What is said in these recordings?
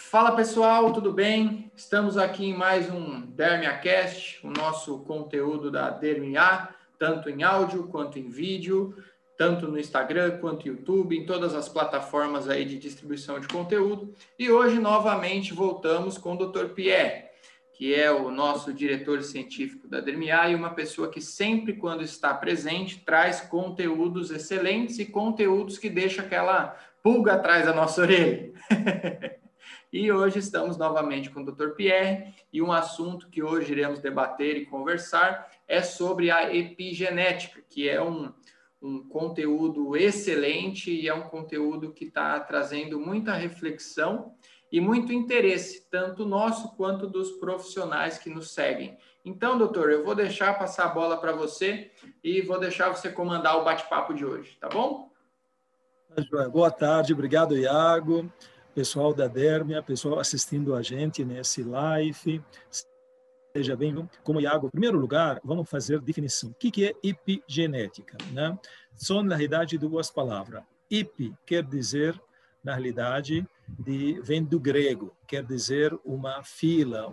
Fala pessoal, tudo bem? Estamos aqui em mais um DermiaCast, o nosso conteúdo da Dermia, tanto em áudio quanto em vídeo, tanto no Instagram quanto no YouTube, em todas as plataformas aí de distribuição de conteúdo. E hoje novamente voltamos com o Dr. Pierre, que é o nosso diretor científico da Dermia e uma pessoa que sempre quando está presente traz conteúdos excelentes e conteúdos que deixam aquela pulga atrás da nossa orelha. E hoje estamos novamente com o Dr. Pierre e um assunto que hoje iremos debater e conversar é sobre a epigenética, que é um conteúdo excelente e é um conteúdo que está trazendo muita reflexão e muito interesse, tanto nosso quanto dos profissionais que nos seguem. Então, doutor, eu vou deixar passar a bola para você e vou deixar você comandar o bate-papo de hoje, tá bom? Boa tarde, obrigado, Iago. Pessoal da Dermia, pessoal assistindo a gente nesse live, seja bem-vindo. Como Iago, em primeiro lugar, vamos fazer definição. O que é epigenética? Né? São, na realidade, duas palavras. Epi quer dizer, na realidade, vem do grego, quer dizer uma fila,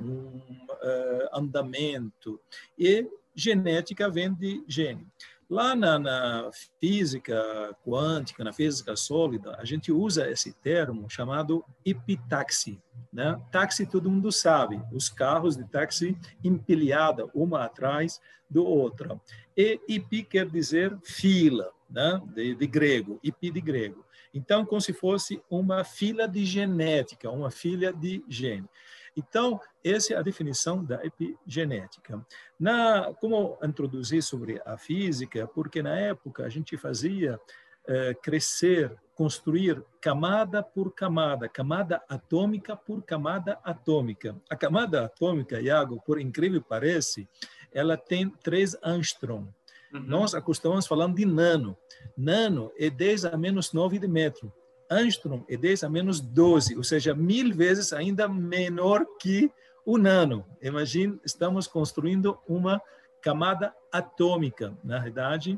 andamento. E genética vem de gene. Lá na física quântica, na física sólida, a gente usa esse termo chamado epitaxi. Né? Táxi todo mundo sabe, os carros de táxi empilhada uma atrás do outra. E epi quer dizer fila, né? de grego, epi de grego. Então, como se fosse uma fila de genética, uma fila de gene. Então, essa é a definição da epigenética. Como introduzir sobre a física, porque na época a gente fazia crescer, construir camada por camada, camada atômica por camada atômica. A camada atômica, Iago, por incrível que pareça, ela tem 3 angstrom. Nós acostumamos falando de nano. Nano é 10 a menos 9 de metro. Angstrom é 10 a menos 12, ou seja, 1000 vezes ainda menor que o nano. Imagine, estamos construindo uma camada atômica, na realidade,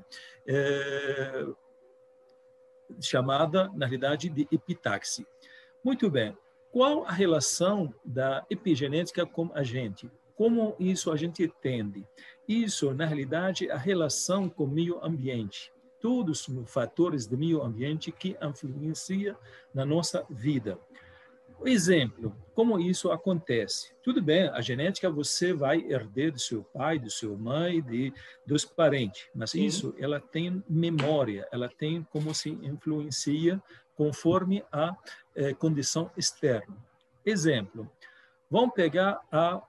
chamada, na realidade, de epitaxi. Muito bem. Qual a relação da epigenética com a gente? Como isso a gente entende? Isso, na realidade, é a relação com o meio ambiente. Todos os fatores do meio ambiente que influenciam na nossa vida. Exemplo, como isso acontece? Tudo bem, a genética você vai herder do seu pai, do seu mãe, dos parentes, mas isso ela tem memória, ela tem como se influencia conforme a condição externa. Exemplo, vamos pegar a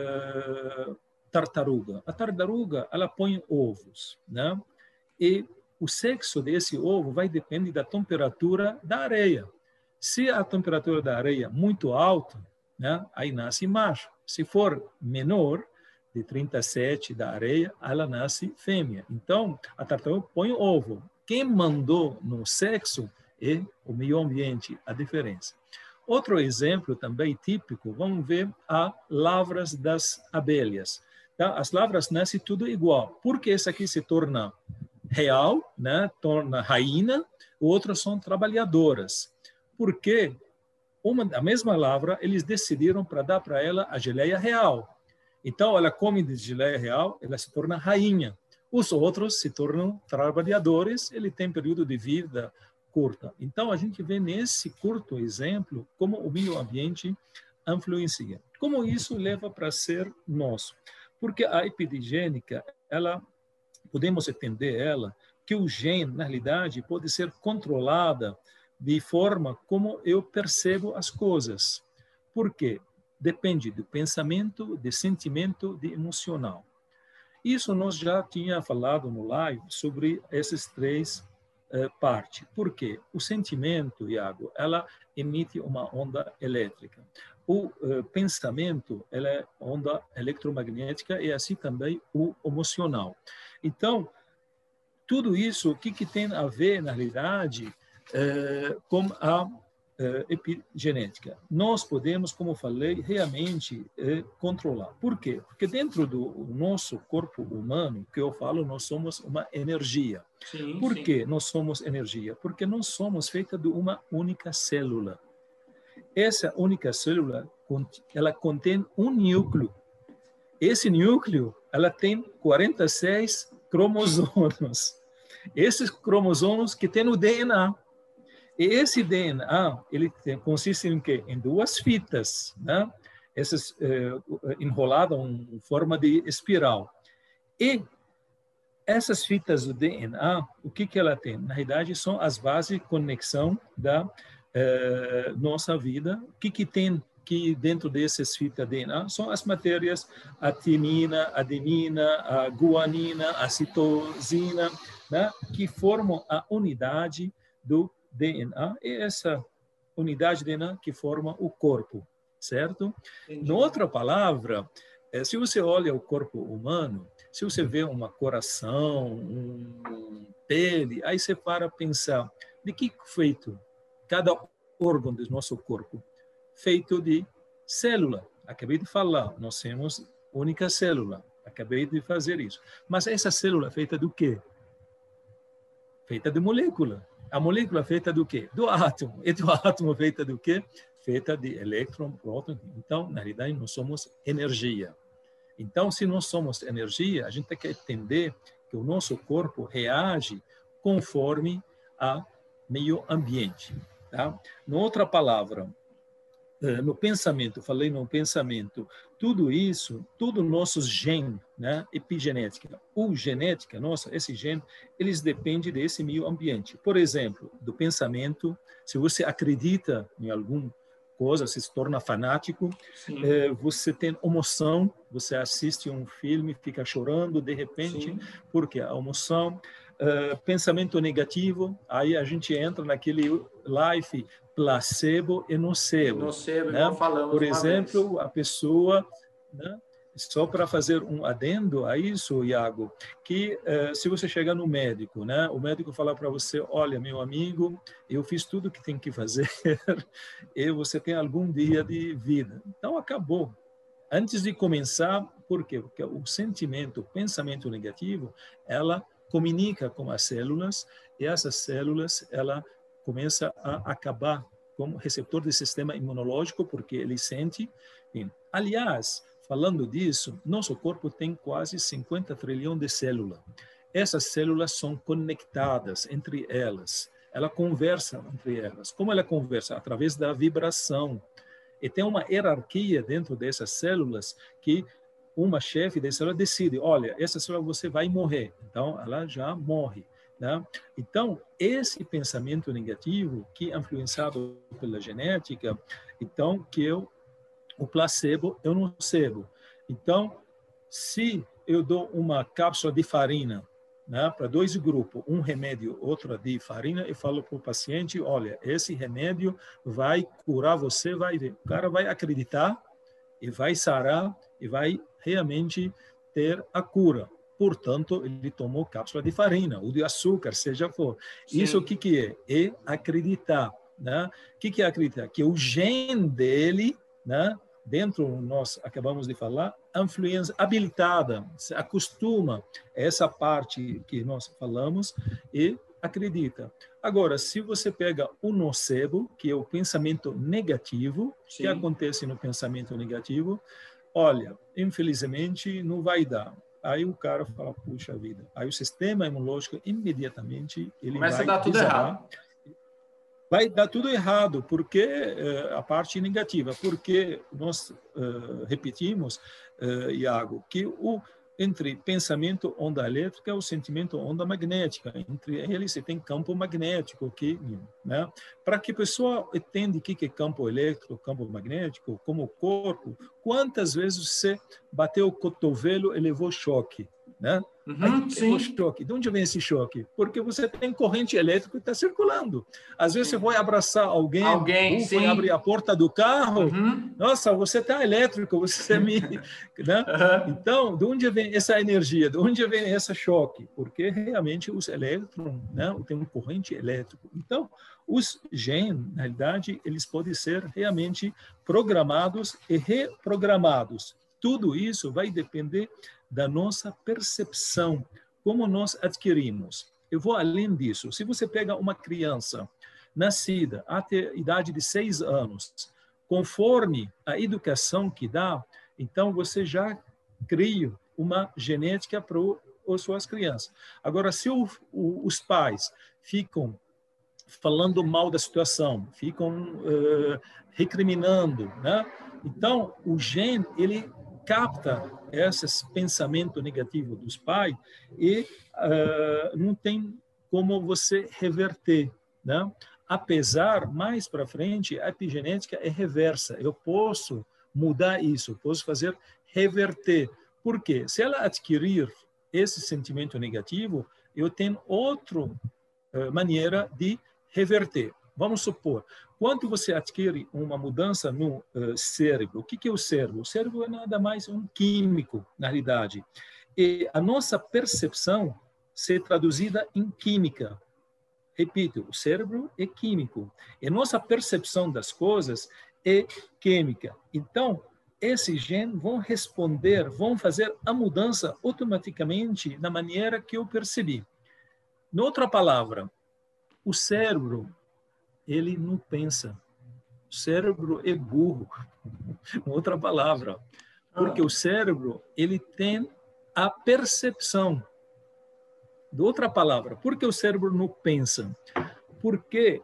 tartaruga. A tartaruga, ela põe ovos, né? E o sexo desse ovo vai depender da temperatura da areia. Se a temperatura da areia é muito alta, né, aí nasce macho. Se for menor, de 37 da areia, ela nasce fêmea. Então, a tartaruga põe ovo. Quem mandou no sexo é o meio ambiente, a diferença. Outro exemplo também típico, vamos ver as lavras das abelhas. Tá? As lavras nascem tudo igual. Por que essa aqui se torna real, né, torna rainha, outras são trabalhadoras. Porque a mesma lavra, eles decidiram para dar para ela a geleia real. Então, ela come de geleia real, ela se torna rainha. Os outros se tornam trabalhadores, ele tem período de vida curta. Então, a gente vê nesse curto exemplo como o meio ambiente influencia. Como isso leva para ser nosso? Porque a epigenética, podemos entender ela, que o gene, na realidade, pode ser controlada de forma como eu percebo as coisas. Por quê? Depende do pensamento, de sentimento, de emocional. Isso nós já tínhamos falado no live sobre essas 3 partes. Por quê? O sentimento, Iago, ela emite uma onda elétrica. O pensamento, ela é onda eletromagnética e assim também o emocional. Então, tudo isso, o que tem a ver, na realidade, com a epigenética? Nós podemos, como falei, realmente controlar. Por quê? Porque dentro do nosso corpo humano, que eu falo, nós somos uma energia. Por que nós somos energia? Porque nós somos feitos de uma única célula. Essa única célula, ela contém um núcleo. Esse núcleo, ela tem 46 cromossomos. Esses cromossomos que tem no DNA. E esse DNA, consiste em quê? Em duas fitas, né? Essas enroladas em forma de espiral. E essas fitas do DNA, o que ela tem? Na realidade, são as bases de conexão da nossa vida. O que tem que dentro dessas fitas DNA são as matérias a timina, adenina, a guanina, a citosina, né? Que formam a unidade do DNA, e essa unidade DNA que forma o corpo, certo? Entendi. Na outra palavra, se você olha o corpo humano, se você vê uma coração, pele, aí você para pensar, de que feito cada órgão do nosso corpo? Feito de célula. Acabei de falar, nós temos única célula. Acabei de fazer isso. Mas essa célula é feita do quê? Feita de molécula. A molécula é feita do quê? Do átomo. E do átomo é feita do quê? Feita de elétron, próton. Então, na realidade, nós somos energia. Então, se nós somos energia, a gente tem que entender que o nosso corpo reage conforme ao meio ambiente. Tá? Na outra palavra, no pensamento, falei no pensamento, tudo isso, tudo nossos genes, né, epigenética, ou genética, nossa, esse gene, eles dependem desse meio ambiente. Por exemplo, do pensamento, se você acredita em alguma coisa, você se torna fanático, você tem emoção, você assiste um filme, fica chorando de repente, sim, porque a emoção, pensamento negativo, aí a gente entra naquele life placebo e nocebo. Nocebo, né? igual falamos Por exemplo, uma vez. A pessoa, né? Só para fazer um adendo a isso, Iago, que se você chegar no médico, né? O médico falar para você, olha, meu amigo, eu fiz tudo o que tem que fazer e você tem algum dia de vida. Então, acabou. Antes de começar, por quê? Porque o sentimento, o pensamento negativo, ela comunica com as células e essas células, ela começa a acabar como receptor do sistema imunológico, porque ele sente. Aliás, falando disso, nosso corpo tem quase 50 trilhões de células. Essas células são conectadas entre elas. Ela conversa entre elas. Como ela conversa? Através da vibração. E tem uma hierarquia dentro dessas células que uma chefe da célula decide, olha, essa célula você vai morrer. Então, ela já morre. Né? Então, esse pensamento negativo, que é influenciado pela genética, então, que o placebo é o nocebo. Então, se eu dou uma cápsula de farina, né, para dois grupos, um remédio, outro de farina, eu falo para o paciente, olha, esse remédio vai curar você, vai ver. O cara vai acreditar e vai sarar e vai realmente ter a cura. Portanto, ele tomou cápsula de farina ou de açúcar, seja for. Sim. Isso o que é? É acreditar. Né? O que é acreditar? Que o gene dele, né, dentro, nós acabamos de falar, a influência habilitada, se acostuma a essa parte que nós falamos e acredita. Agora, se você pega o nocebo, que é o pensamento negativo, sim, que acontece no pensamento negativo, olha, infelizmente não vai dar. Aí o cara fala, puxa vida. Aí o sistema imunológico, imediatamente, ele começa vai a dar tudo errado. Vai dar tudo errado, porque a parte negativa, porque nós repetimos, Iago, que entre pensamento onda elétrica e o sentimento onda magnética, entre eles você tem campo magnético, né? Para que a pessoa entenda o que é campo elétrico, campo magnético, como o corpo, quantas vezes você bateu o cotovelo e levou choque, né? Levou choque. De onde vem esse choque? Porque você tem corrente elétrica que está circulando. Às vezes você vai abraçar alguém vai abrir a porta do carro, nossa, você está elétrico, você me... né? Então, de onde vem essa energia? De onde vem esse choque? Porque realmente os elétrons, né, tem uma corrente elétrica. Então, os genes, na realidade, eles podem ser realmente programados e reprogramados. Tudo isso vai depender da nossa percepção, como nós adquirimos. Eu vou além disso. Se você pega uma criança nascida até a idade de 6 anos, conforme a educação que dá, então você já cria uma genética para as suas crianças. Agora, se os pais ficam falando mal da situação, ficam recriminando, né? Então, o gene, ele capta esses pensamentos negativos dos pais e não tem como você reverter, né? Apesar, mais para frente, a epigenética é reversa. Eu posso mudar isso, posso fazer reverter. Por quê? Se ela adquirir esse sentimento negativo, eu tenho outra maneira de reverter. Vamos supor, quando você adquire uma mudança no cérebro, o que é o cérebro? O cérebro é nada mais um químico, na realidade. E a nossa percepção se traduzida em química. Repito, o cérebro é químico. E a nossa percepção das coisas é química. Então, esses genes vão responder, vão fazer a mudança automaticamente na maneira que eu percebi. Em outra palavra, o cérebro, ele não pensa. O cérebro é burro. Outra palavra. Porque o cérebro, ele tem a percepção. De outra palavra, por que o cérebro não pensa? Porque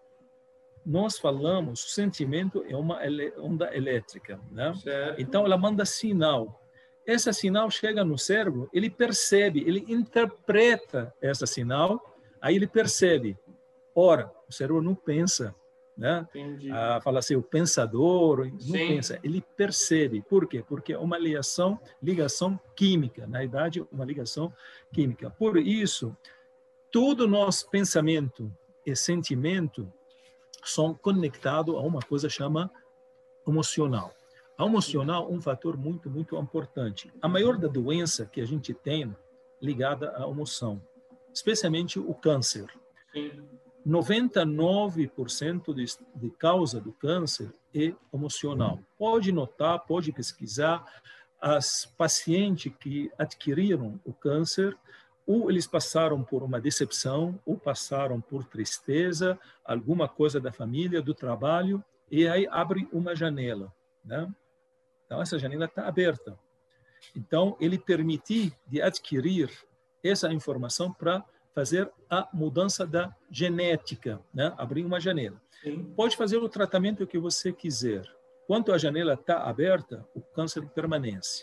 nós falamos, o sentimento é uma onda elétrica, né? Então, ela manda sinal. Esse sinal chega no cérebro, ele percebe, ele interpreta esse sinal, aí ele percebe. Ora, o cérebro não pensa, né? Fala assim, o pensador não pensa, ele percebe. Por quê? Porque é uma ligação química, na verdade, uma ligação química. Por isso, todo nosso pensamento e sentimento são conectados a uma coisa chamada emocional. A emocional é um fator muito, muito importante. A maior da doença que a gente tem ligada à emoção, especialmente o câncer. Sim. 99% de causa do câncer é emocional. Pode notar, pode pesquisar, as pacientes que adquiriram o câncer, ou eles passaram por uma decepção, ou passaram por tristeza, alguma coisa da família, do trabalho, e aí abre uma janela, né? Então, essa janela está aberta. Então, ele permite de adquirir essa informação para fazer a mudança da genética, né? Abrir uma janela. Sim. Pode fazer o tratamento que você quiser. Quando a janela está aberta, o câncer permanece.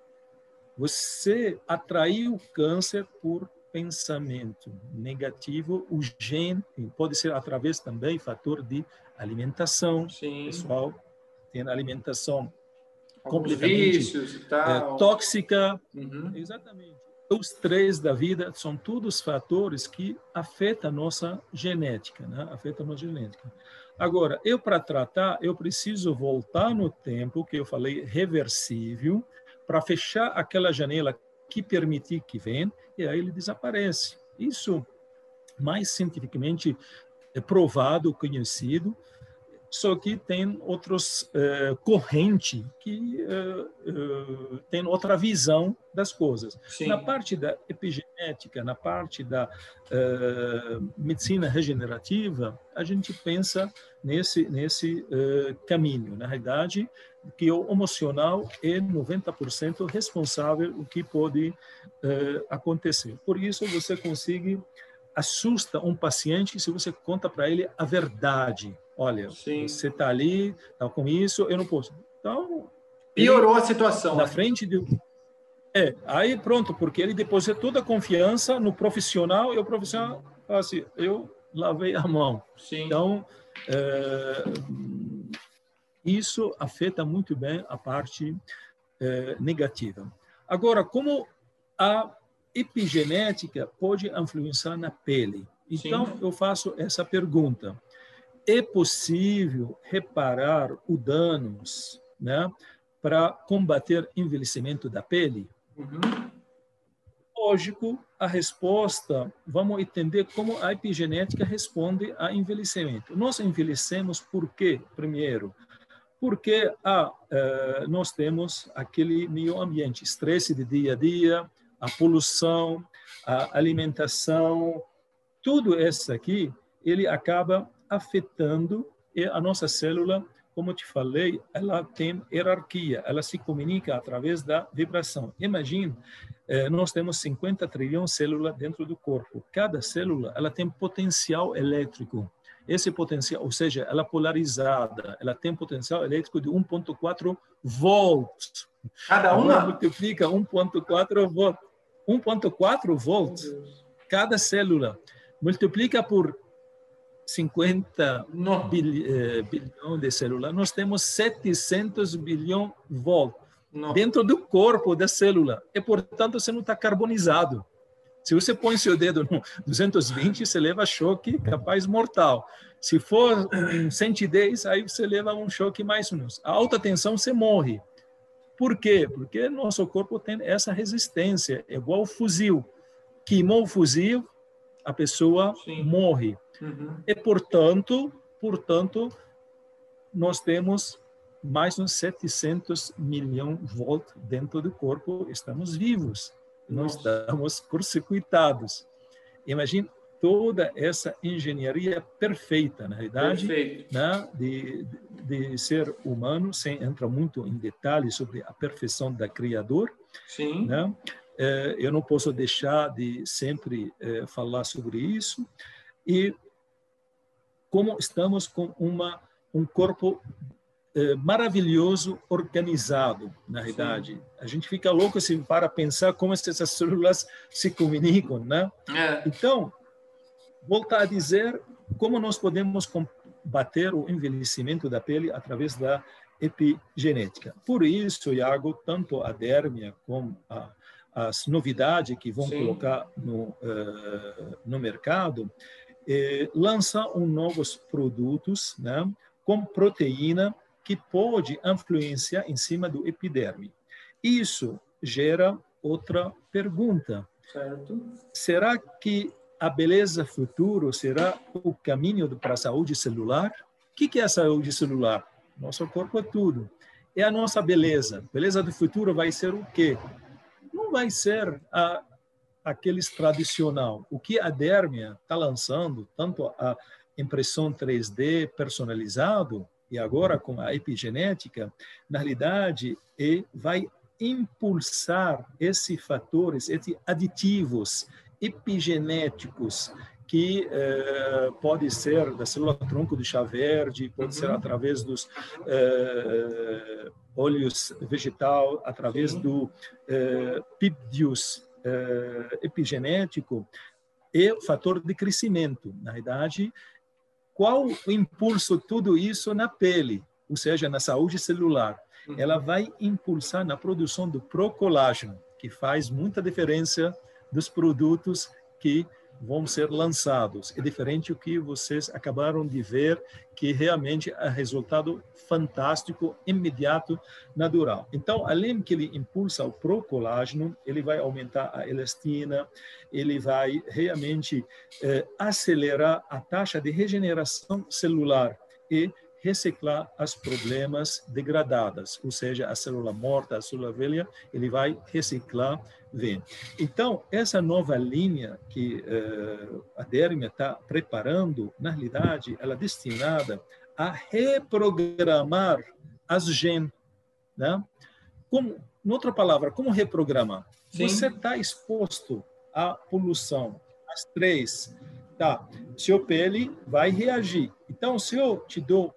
Você atraiu o câncer por pensamento negativo. O gene pode ser através também fator de alimentação. Sim. Pessoal, tem alimentação Alguns completamente vícios e tal. tóxica. Uhum. Exatamente. Os três da vida são todos fatores que afetam a nossa genética, né? Afetam a nossa genética. Agora, para tratar, eu preciso voltar no tempo, que eu falei reversível, para fechar aquela janela que permitir que venha, e aí ele desaparece. Isso, mais cientificamente provado, conhecido, só que tem outros correntes que têm outra visão das coisas. Sim. Na parte da epigenética, na parte da medicina regenerativa, a gente pensa nesse caminho. Na realidade, que o emocional é 90% responsável o que pode acontecer. Por isso, você consegue assusta um paciente se você conta para ele a verdade. Olha, Sim. você está ali, está com isso, eu não posso. Então, piorou a situação. Na frente de... aí pronto, porque ele deposita toda a confiança no profissional e o profissional fala assim, eu lavei a mão. Sim. Então, isso afeta muito bem a parte negativa. Agora, como a epigenética pode influenciar na pele? Então, Sim. eu faço essa pergunta. É possível reparar os danos, né, para combater envelhecimento da pele? Uhum. Lógico, a resposta, vamos entender como a epigenética responde a envelhecimento. Nós envelhecemos por quê, primeiro? Porque nós temos aquele meio ambiente, estresse de dia a dia, a poluição, a alimentação, tudo isso aqui, ele acaba afetando a nossa célula como te falei, ela tem hierarquia, ela se comunica através da vibração. Imagine, nós temos 50 trilhões de células dentro do corpo. Cada célula ela tem potencial elétrico. Esse potencial, ou seja, ela é polarizada, ela tem potencial elétrico de 1,4 volts. Cada Agora uma? multiplica 1,4 volts. 1,4 volts. Cada célula. Multiplica por 50 bilhões de células. Nós temos 700 bilhões de volts dentro do corpo da célula. E, portanto, você não está carbonizado. Se você põe seu dedo no 220, você leva choque capaz mortal. Se for um 110, aí você leva um choque mais ou menos. A alta tensão, você morre. Por quê? Porque nosso corpo tem essa resistência, é igual o fuzil. Queimou o fuzil, a pessoa morre. E, portanto, nós temos mais de 700 milhões de volts dentro do corpo, estamos vivos. Nós estamos curto-circuitados. Imagine toda essa engenharia perfeita, na realidade, né, de ser humano, sem entrar muito em detalhes sobre a perfeição da Criador. Sim. Né? Eu não posso deixar de sempre falar sobre isso. E como estamos com um corpo maravilhoso, organizado, na realidade. Sim. A gente fica louco assim, para pensar como essas células se comunicam, né? Então, voltar a dizer como nós podemos combater o envelhecimento da pele através da epigenética. Por isso, Iago, tanto a Dérmia como as novidades que vão colocar no mercado, lançam novos produtos, né, com proteína que pode influenciar em cima do epiderme. Isso gera outra pergunta. Certo. Será que a beleza futuro será o caminho para a saúde celular? O que é a saúde celular? Nosso corpo é tudo. É a nossa beleza. Beleza do futuro vai ser o quê? Não vai ser aqueles tradicional. O que a Dérmia está lançando, tanto a impressão 3D personalizado, e agora com a epigenética, na realidade, vai impulsar esses fatores, esses aditivos epigenéticos, que pode ser da célula-tronco de chá verde, pode ser através dos óleos vegetal, através do pípdios epigenético, e o fator de crescimento. Na realidade, qual o impulso tudo isso na pele, ou seja, na saúde celular? Ela vai impulsar na produção do procolágeno, que faz muita diferença dos produtos que vão ser lançados. É diferente do que vocês acabaram de ver, que realmente é resultado fantástico, imediato, natural. Então, além que ele impulsa o procolágeno, ele vai aumentar a elastina, ele vai realmente acelerar a taxa de regeneração celular e reciclar as problemas degradadas, ou seja, a célula morta, a célula velha, ele vai reciclar bem. Então, essa nova linha que a Dérmia está preparando, na realidade, ela é destinada a reprogramar as genes, né? Como, em outra palavra, como reprogramar? Sim. Você está exposto à poluição, às três, tá? Seu pele vai reagir. Então, se eu te dou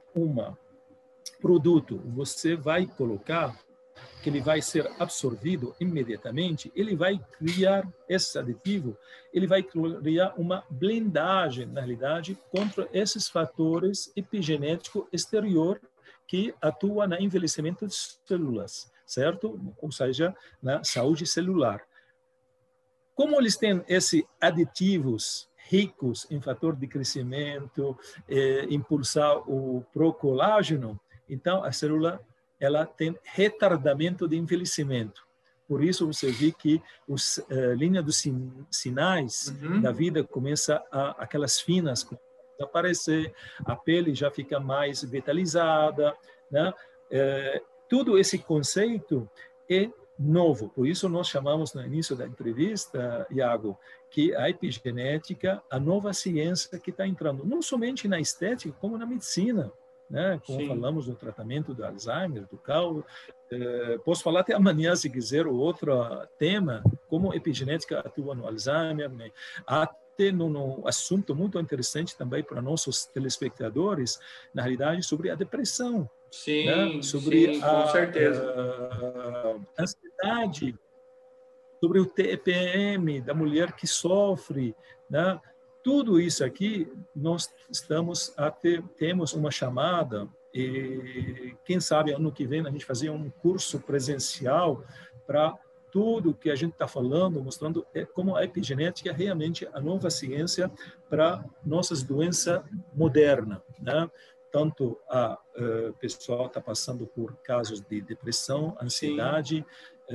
produto, você vai colocar que ele vai ser absorvido imediatamente, ele vai criar esse aditivo, ele vai criar uma blindagem, na realidade, contra esses fatores epigenéticos exterior que atuam no envelhecimento de células, certo? Ou seja, na saúde celular. Como eles têm esses aditivos ricos em fator de crescimento, impulsar o procolágeno, então a célula ela tem retardamento de envelhecimento. Por isso você vê que a linha dos sinais da vida começa aquelas finas a aparecer, a pele já fica mais vitalizada, né? Todo esse conceito é novo. Por isso nós chamamos no início da entrevista, Iago, que a epigenética, a nova ciência que está entrando, não somente na estética, como na medicina. né? Como Sim. falamos no tratamento do Alzheimer, do caule. Posso falar até amanhã, se quiser, o outro tema, como epigenética atua no Alzheimer, né? Até no assunto muito interessante também para nossos telespectadores, na realidade, sobre a depressão, né? Sim, Sobre sim, com certeza. a ansiedade, sobre o TPM da mulher que sofre, né? Tudo isso aqui nós temos uma chamada e quem sabe ano que vem a gente fazer um curso presencial para tudo que a gente está falando, mostrando como a epigenética é realmente a nova ciência para nossas doenças modernas, né? Tanto a pessoa está passando por casos de depressão, Sim, ansiedade,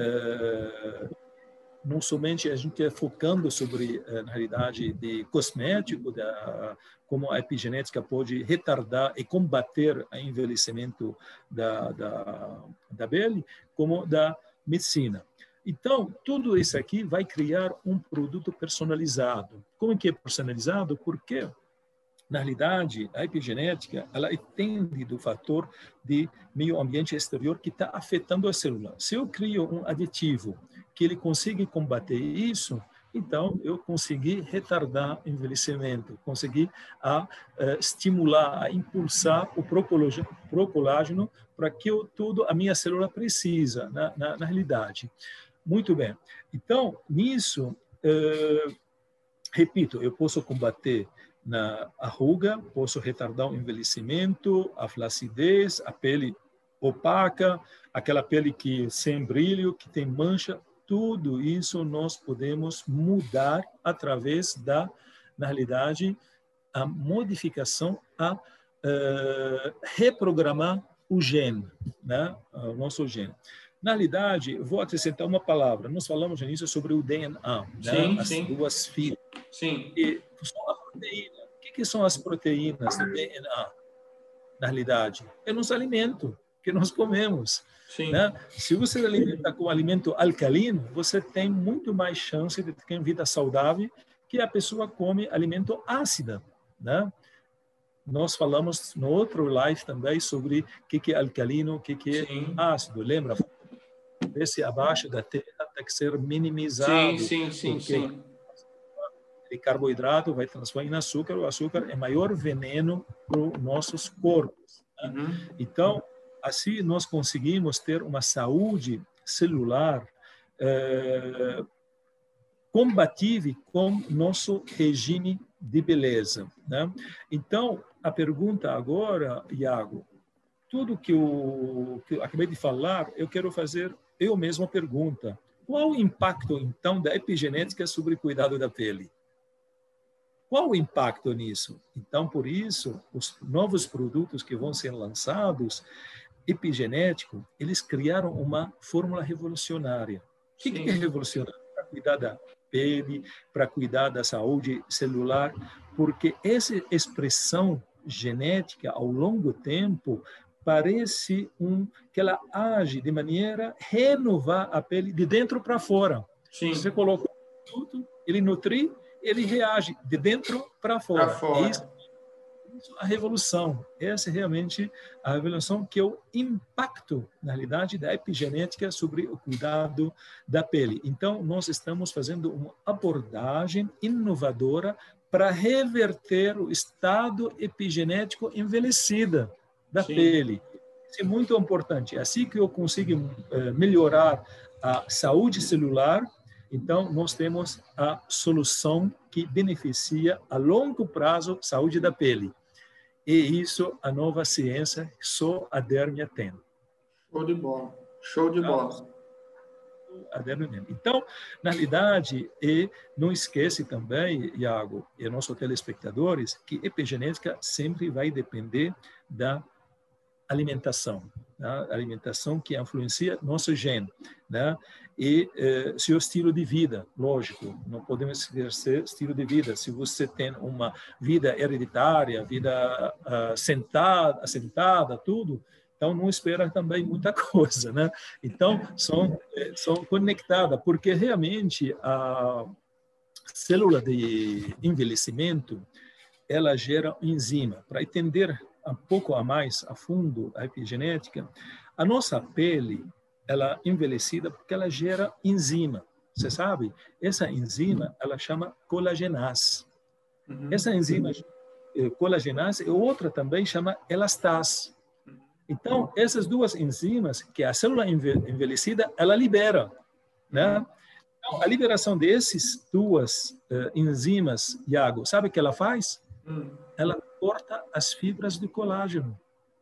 não somente a gente é focando sobre, na realidade, de cosmético, como a epigenética pode retardar e combater o envelhecimento da pele, como da medicina. Então, tudo isso aqui vai criar um produto personalizado. Como que é personalizado? Porque na realidade, a epigenética, ela entende do fator de meio ambiente exterior que está afetando a célula. Se eu crio um aditivo que ele consiga combater isso, então eu consegui retardar o envelhecimento, consegui estimular, a impulsar o procolágeno para que tudo a minha célula precisa, na realidade. Muito bem. Então, nisso, repito, eu posso combater a ruga, posso retardar o envelhecimento, a flacidez, a pele opaca, aquela pele que sem brilho, que tem mancha, tudo isso nós podemos mudar através na realidade, a modificação, reprogramar o gene, né? O nosso gene. Na realidade, vou acrescentar uma palavra. Nós falamos no início sobre o DNA, né? sim, As sim, duas filas. sim. E são a proteína. O que são as proteínas do DNA, na realidade? É nos alimentos que nós comemos. Sim. Né? Se você se alimenta com alimento alcalino, você tem muito mais chance de ter uma vida saudável que a pessoa come alimento ácido. Né? Nós falamos no outro live também sobre o que é alcalino, o que é Sim. ácido. Lembra? Esse abaixo da terra tem que ser Sim, minimizado, sim, sim, porque sim. o carboidrato vai transformar em açúcar. O açúcar é maior veneno para os nossos corpos. Né? Uhum. Então, assim nós conseguimos ter uma saúde celular compatível com nosso regime de beleza. Né? Então, a pergunta agora, Iago, tudo que eu acabei de falar, eu quero fazer eu mesmo a pergunta. Qual o impacto, então, da epigenética sobre o cuidado da pele? Qual o impacto nisso? Então, por isso, os novos produtos que vão ser lançados, epigenético, eles criaram uma fórmula revolucionária. O que é Sim. revolucionário? Para cuidar da pele, para cuidar da saúde celular, porque essa expressão genética, ao longo do tempo, parece que ela age de maneira a renovar a pele de dentro para fora. Você Sim. colocou um produto, ele nutri, ele reage de dentro para Para fora. fora. Isso é a revolução. Essa é realmente a revolução que é o impacto, na realidade, da epigenética sobre o cuidado da pele. Então, nós estamos fazendo uma abordagem inovadora para reverter o estado epigenético envelhecido da Sim. pele. Isso é muito importante. Assim que eu consigo melhorar a saúde celular, então nós temos a solução que beneficia a longo prazo a saúde da pele. E isso a nova ciência só a Dérmia tem. Show de bola. Show de bola. A Dérmia tem. Então, na realidade, não esquece também, Iago, e nossos telespectadores, que epigenética sempre vai depender da alimentação, né? Alimentação que influencia nosso gene, né? E seu estilo de vida, lógico, não podemos esquecer estilo de vida. Se você tem uma vida hereditária, vida assentada, tudo, então não espera também muita coisa, né? Então são conectadas, porque realmente a célula de envelhecimento ela gera enzima. Para entender um pouco a mais a fundo a epigenética, a nossa pele, ela é envelhecida porque ela gera enzima. Você sabe? Essa enzima, ela chama colagenase. Essa enzima colagenase e outra também chama elastase. Então, essas duas enzimas que a célula envelhecida, ela libera, né? Então, a liberação dessas duas enzimas, Iago, sabe o que ela faz? Ela corta as fibras do colágeno.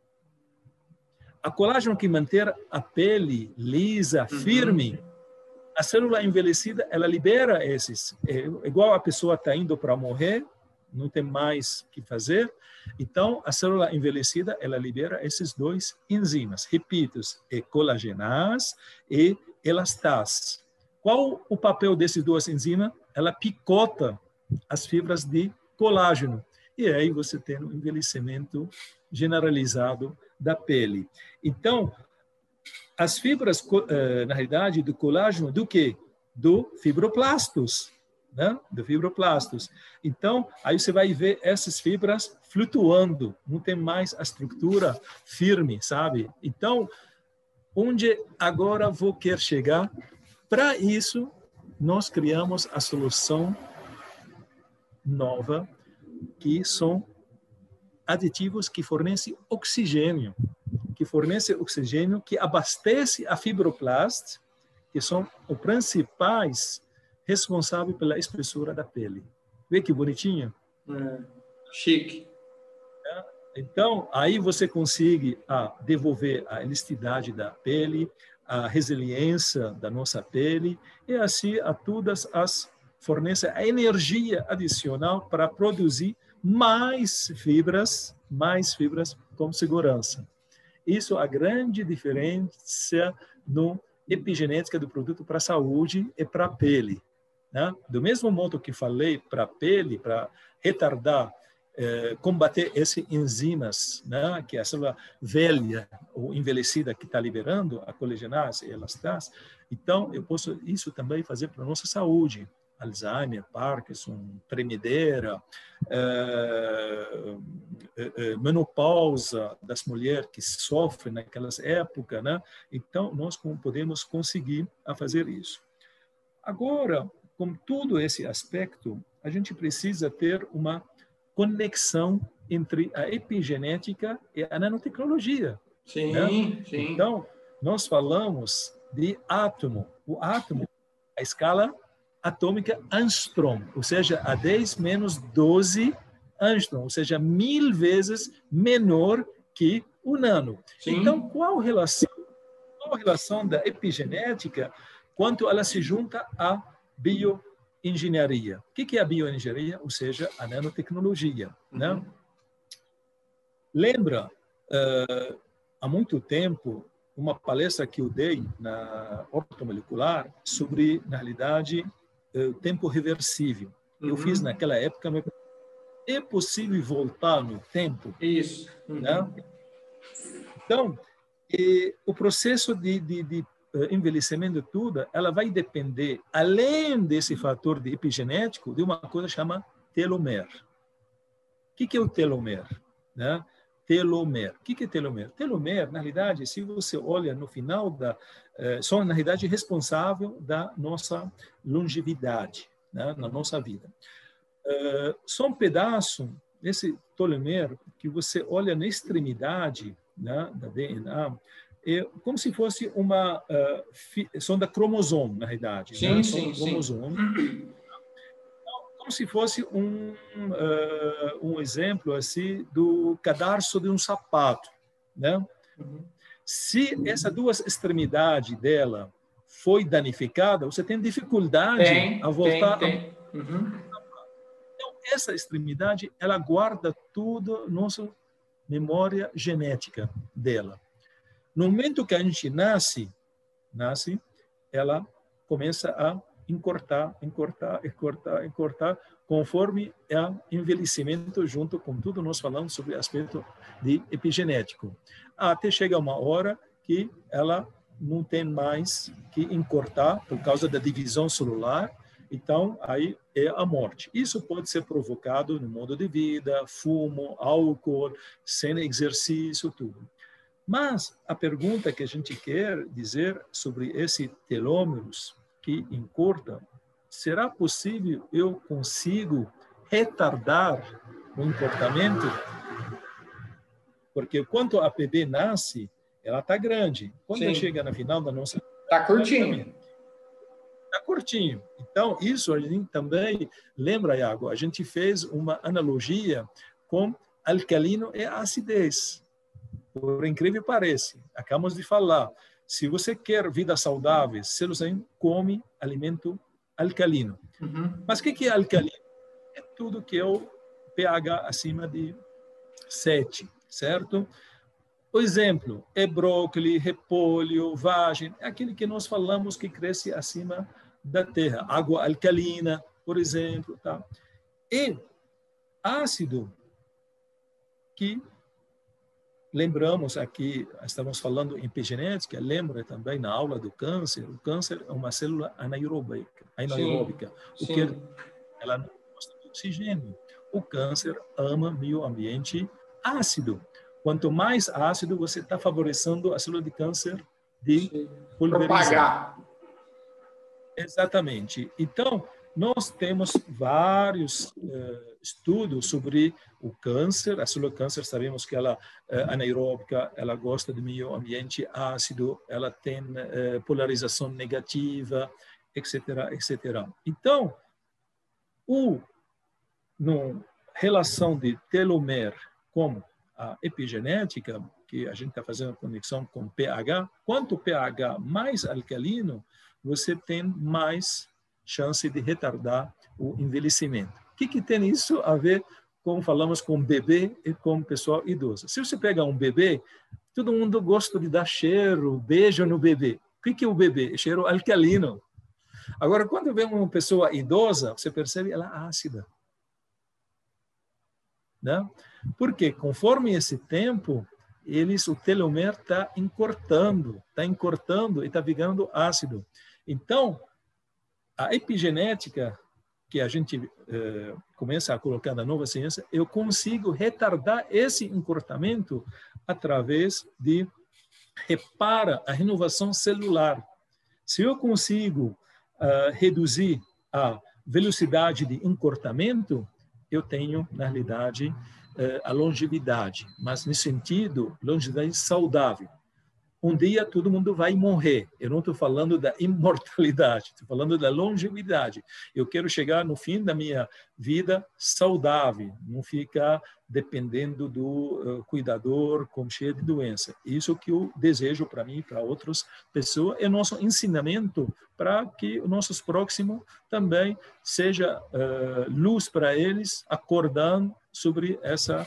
A colágeno que mantém a pele lisa, firme, a célula envelhecida, ela libera esses. É igual a pessoa está indo para morrer, não tem mais o que fazer. Então, a célula envelhecida, ela libera esses dois enzimas. Repito, é colagenase e elastase. Qual o papel dessas duas enzimas? Ela picota as fibras de colágeno. E aí você tem um envelhecimento generalizado da pele. Então, as fibras, na realidade, do colágeno, do quê? Do fibroblastos, né? Do fibroblastos. Então, aí você vai ver essas fibras flutuando, não tem mais a estrutura firme, sabe? Então, onde agora vou querer chegar? Para isso, nós criamos a solução nova, que são aditivos que fornecem oxigênio, que abastece a fibroblastos, que são os principais responsáveis pela espessura da pele. Vê que bonitinho? Chique. Então, aí você consegue devolver a elasticidade da pele, a resiliência da nossa pele, e assim a todas as fornece a energia adicional para produzir mais fibras com segurança. Isso é a grande diferença no epigenética do produto para a saúde e para a pele, né? Do mesmo modo que falei para a pele, para retardar, combater essas enzimas, né? Que é a célula velha ou envelhecida que está liberando, a colagenase e elastase. Então, eu posso isso também fazer para a nossa saúde. Alzheimer, Parkinson, tremedeira, menopausa das mulheres que sofrem naquelas épocas, né? Então, nós podemos conseguir fazer isso. Agora, com todo esse aspecto, a gente precisa ter uma conexão entre a epigenética e a nanotecnologia. Sim, né? sim. Então, nós falamos de átomo. O átomo, a escala atômica Angstrom, ou seja, a 10 menos 12 Angstrom, ou seja, 1000 vezes menor que o nano. Sim. Então, qual a relação da epigenética quando ela se junta à bioengenharia? O que é a bioengenharia? Ou seja, a nanotecnologia. Né? Lembra, há muito tempo, uma palestra que eu dei na ortomolecular sobre, na realidade, o tempo reversível. Eu fiz naquela época, mas é possível voltar no tempo? Isso. Né? Então, o processo de envelhecimento tudo, ela vai depender, além desse fator de epigenético, de uma coisa chamada telomere. O que é o telomere? Né? Telomere. O que é telomere? Telomere, na realidade, se você olha no final são, na realidade, responsáveis da nossa longevidade, né, na nossa vida. São pedaços, esse telomere, que você olha na extremidade, né, da DNA, como se fosse são da cromosoma, na realidade. Sim, né? sim, são cromossomos. Como se fosse um exemplo assim do cadarço de um sapato, né? Se essa duas extremidades dela foi danificada, você tem dificuldade a voltar. Então, essa extremidade, ela guarda tudo nossa memória genética dela. No momento que a gente nasce, ela começa a encurtar, conforme o envelhecimento, junto com tudo nós falamos sobre o aspecto de epigenético. Até chega uma hora que ela não tem mais que encurtar por causa da divisão celular, Então, aí é a morte. Isso pode ser provocado no modo de vida, fumo, álcool, sem exercício, tudo. Mas a pergunta que a gente quer dizer sobre esse telômeros que encurta, será possível eu consigo retardar o encurtamento? Porque quando a bebê nasce, ela está grande. Quando ela chega na final da nossa... Está curtinho. Está curtinho. Então, isso a gente também lembra, Iago, a gente fez uma analogia com alcalino e acidez. Por incrível que pareça, acabamos de falar, se você quer vida saudável, você come alimento alcalino. Uhum. Mas o que é alcalino? É tudo que é o pH acima de 7, certo? O exemplo é brócolis, repolho, vagem, é aquele que nós falamos que cresce acima da terra. Água alcalina, por exemplo. Tá? E ácido, que lembramos aqui, estamos falando em epigenética, lembra também na aula do câncer, o câncer é uma célula anaeróbica, o que ela não gosta de oxigênio. O câncer ama meio ambiente ácido. Quanto mais ácido, você está favorecendo a célula de câncer de pulverizar. Exatamente. Então, nós temos vários estudos sobre o câncer. A célula câncer, sabemos que ela é anaeróbica, ela gosta de meio ambiente ácido, ela tem polarização negativa, etc., etc. Então, na relação de telomere com a epigenética, que a gente está fazendo conexão com pH, quanto pH mais alcalino, você tem mais chance de retardar o envelhecimento. O que tem isso a ver, como falamos, com bebê e com pessoal idoso? Se você pega um bebê, todo mundo gosta de dar cheiro, beijo no bebê. O que é o bebê? É cheiro alcalino. Agora, quando vem uma pessoa idosa, você percebe ela ácida. Né? Porque conforme esse tempo, o telomere está encurtando e está ficando ácido. Então, a epigenética, que a gente começa a colocar na nova ciência, eu consigo retardar esse encurtamento através de a renovação celular. Se eu consigo reduzir a velocidade de encurtamento, eu tenho, na realidade, a longevidade, mas no sentido, longevidade saudável. Um dia todo mundo vai morrer. Eu não estou falando da imortalidade, estou falando da longevidade. Eu quero chegar no fim da minha vida saudável, não ficar dependendo do cuidador com cheio de doença. Isso que eu desejo para mim e para outras pessoas. É nosso ensinamento para que os nossos próximos também seja luz para eles, acordando sobre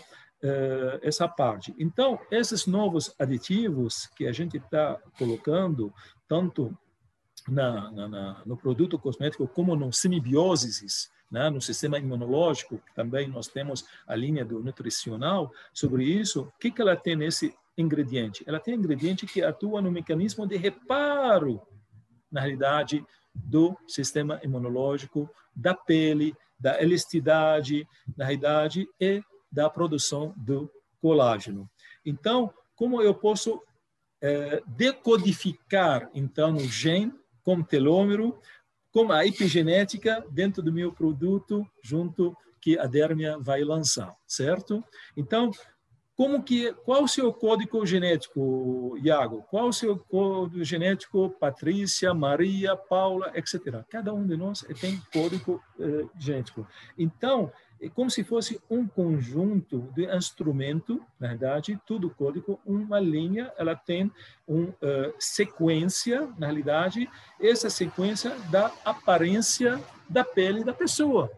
essa parte. Então, esses novos aditivos que a gente está colocando, tanto no produto cosmético como no semibioses, né, no sistema imunológico, também nós temos a linha do nutricional sobre isso. O que ela tem nesse ingrediente? Ela tem ingrediente que atua no mecanismo de reparo, na realidade, do sistema imunológico, da pele, da elasticidade, na realidade, e da produção do colágeno. Então, como eu posso decodificar, então, o gene com telômero, com a epigenética dentro do meu produto, junto que a Dermia vai lançar, certo? Então, qual o seu código genético, Iago? Qual o seu código genético, Patrícia, Maria, Paula, etc. Cada um de nós tem código genético. Então, é como se fosse um conjunto de instrumento, na verdade, tudo código, uma linha, ela tem uma sequência, na realidade, essa sequência da aparência da pele da pessoa.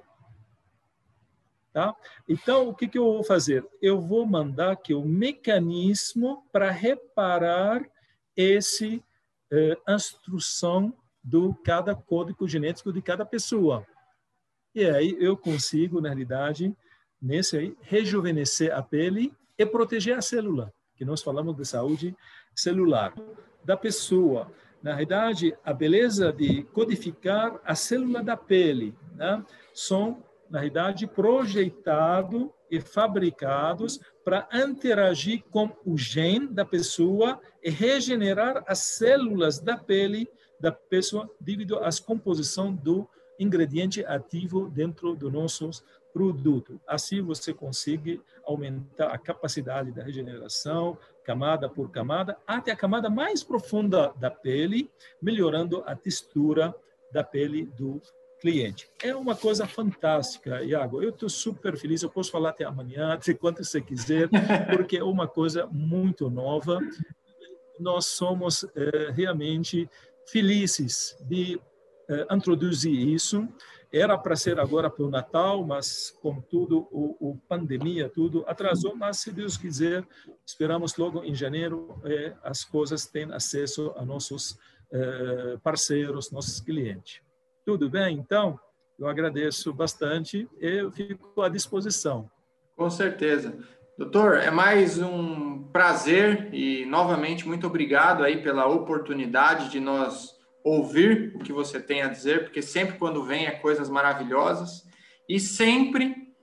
Tá? Então, o que eu vou fazer? Eu vou mandar aqui o mecanismo para reparar essa instrução do cada código genético de cada pessoa. E aí eu consigo, na realidade, rejuvenescer a pele e proteger a célula, que nós falamos de saúde celular da pessoa. na realidade, a beleza de codificar a célula da pele, né? São, na realidade, projetados e fabricados para interagir com o gene da pessoa e regenerar as células da pele da pessoa devido à composição do ingrediente ativo dentro do nossos produto. Assim você consegue aumentar a capacidade da regeneração, camada por camada, até a camada mais profunda da pele, melhorando a textura da pele do cliente. É uma coisa fantástica, Iago. Eu estou super feliz. Eu posso falar até amanhã, até quanto você quiser, porque é uma coisa muito nova. Nós somos realmente felizes de introduzir isso. Era para ser agora para o Natal, mas com tudo, o pandemia, tudo atrasou, mas se Deus quiser, esperamos logo em janeiro as coisas tenham acesso a nossos parceiros, nossos clientes. Tudo bem? Então, eu agradeço bastante e eu fico à disposição. Com certeza. Doutor, é mais um prazer e, novamente, muito obrigado aí pela oportunidade de nós ouvir o que você tem a dizer, porque sempre quando vem é coisas maravilhosas e sempre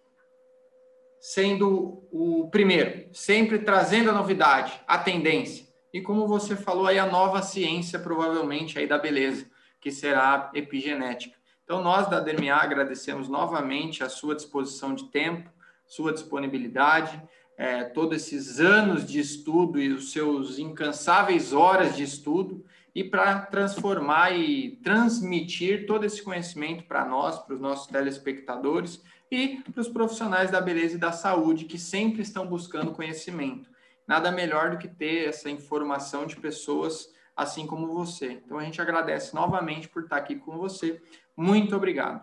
sendo o primeiro, sempre trazendo a novidade, a tendência. E como você falou aí, a nova ciência provavelmente aí da beleza, que será a epigenética. Então nós da DMA agradecemos novamente a sua disposição de tempo, sua disponibilidade, todos esses anos de estudo e os seus incansáveis horas de estudo, e para transformar e transmitir todo esse conhecimento para nós, para os nossos telespectadores e para os profissionais da beleza e da saúde que sempre estão buscando conhecimento. Nada melhor do que ter essa informação de pessoas assim como você. Então a gente agradece novamente por estar aqui com você. Muito obrigado.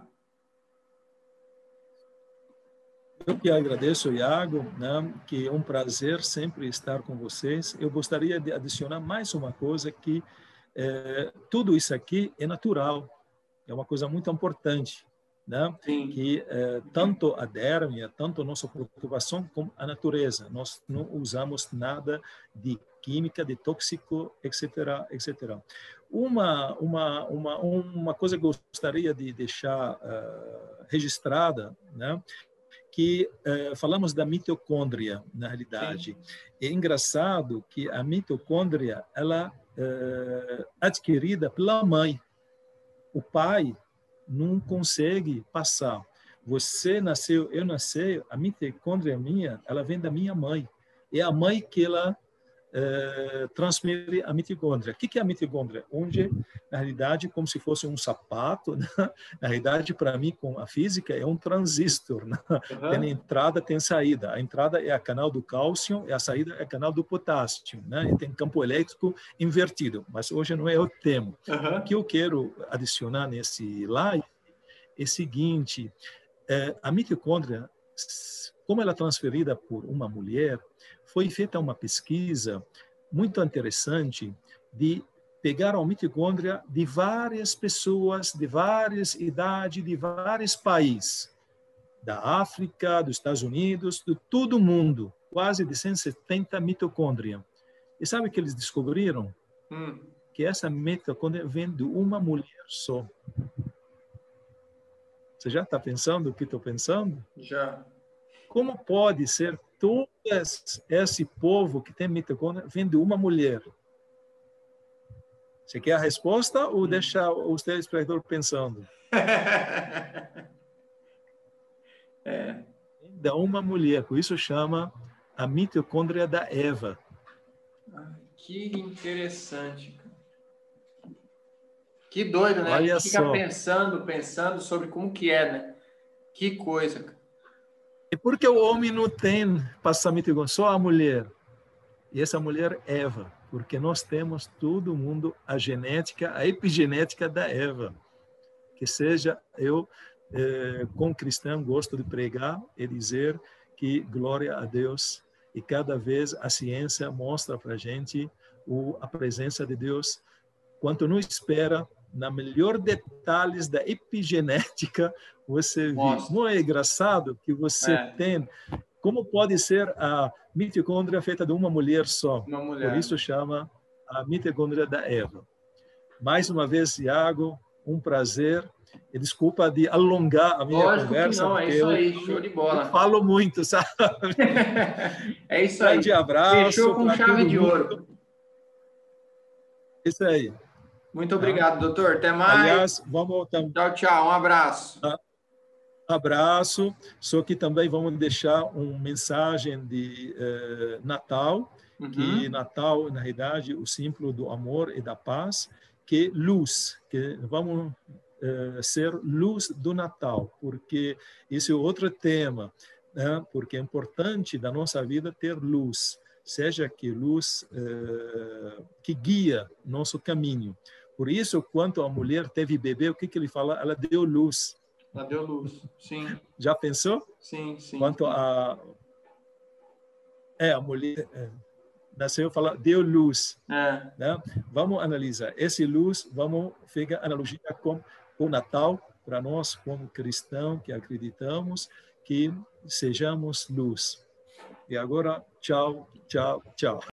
Eu que agradeço, Iago, né, que é um prazer sempre estar com vocês. Eu gostaria de adicionar mais uma coisa, que tudo isso aqui é natural, é uma coisa muito importante, né? Sim. Que tanto a derme, tanto a nossa preocupação com a natureza, nós não usamos nada de química, de tóxico, etc, etc. Uma coisa que eu gostaria de deixar registrada, né? Que falamos da mitocôndria, na realidade. Sim. É engraçado que a mitocôndria, ela adquirida pela mãe. O pai não consegue passar. Você nasceu, eu nasci, a mitocôndria minha, ela vem da minha mãe. É a mãe que ela transfere a mitocôndria. O que é a mitocôndria? Onde, na realidade, como se fosse um sapato, né? Na realidade, para mim, com a física, é um transistor. Né? Uhum. Tem entrada, tem saída. A entrada é a canal do cálcio e a saída é a canal do potássio. Né? E tem campo elétrico invertido, mas hoje não é o tema. Uhum. O que eu quero adicionar nesse live é o seguinte, a mitocôndria, como ela é transferida por uma mulher, foi feita uma pesquisa muito interessante de pegar a mitocôndria de várias pessoas, de várias idades, de vários países, da África, dos Estados Unidos, de todo o mundo, quase de 170 mitocôndrias. E sabe o que eles descobriram? Que essa mitocôndria vem de uma mulher só. Você já está pensando o que estou pensando? Já. Como pode ser todo esse povo que tem mitocôndria vem de uma mulher? Você quer a resposta ou deixa os telespectadores pensando? Da uma mulher, por isso chama a mitocôndria da Eva. Que interessante. Que doido, né? Olha, a gente fica pensando sobre como que é, né? Que coisa, cara. E por que o homem não tem passamento, só a mulher? E essa mulher, Eva, porque nós temos todo mundo a genética, a epigenética da Eva. Que seja, eu, como cristão, gosto de pregar e dizer que glória a Deus. E cada vez a ciência mostra para a gente a presença de Deus. Quanto não espera, na melhor detalhes da epigenética, você vê. Não é engraçado que você tem... Como pode ser a mitocôndria feita de uma mulher só? Uma mulher. Por isso chama a mitocôndria da Eva. Mais uma vez, Iago, um prazer. E desculpa de alongar a minha Lógico conversa. que não, é isso aí, show de bola. Eu falo muito, sabe? É isso aí. Grande abraço. Fechou com chave de ouro. Isso aí. Muito obrigado, doutor. Até mais. Aliás, vamos... Tchau, tchau. Um abraço. Abraço. Só que também vamos deixar uma mensagem de Natal, que Natal, na realidade, o símbolo do amor e da paz, que luz, que vamos ser luz do Natal, porque esse é outro tema, né? Porque é importante da nossa vida ter luz, seja que luz que guia nosso caminho. Por isso, quando a mulher teve bebê, o que ele fala? Ela deu luz. Ela deu luz, sim. Já pensou? Sim, sim. Quanto a mulher nasceu, fala deu luz. Né? Vamos analisar esse luz, vamos fazer analogia com o Natal para nós como cristãos que acreditamos que sejamos luz. E agora, tchau, tchau, tchau.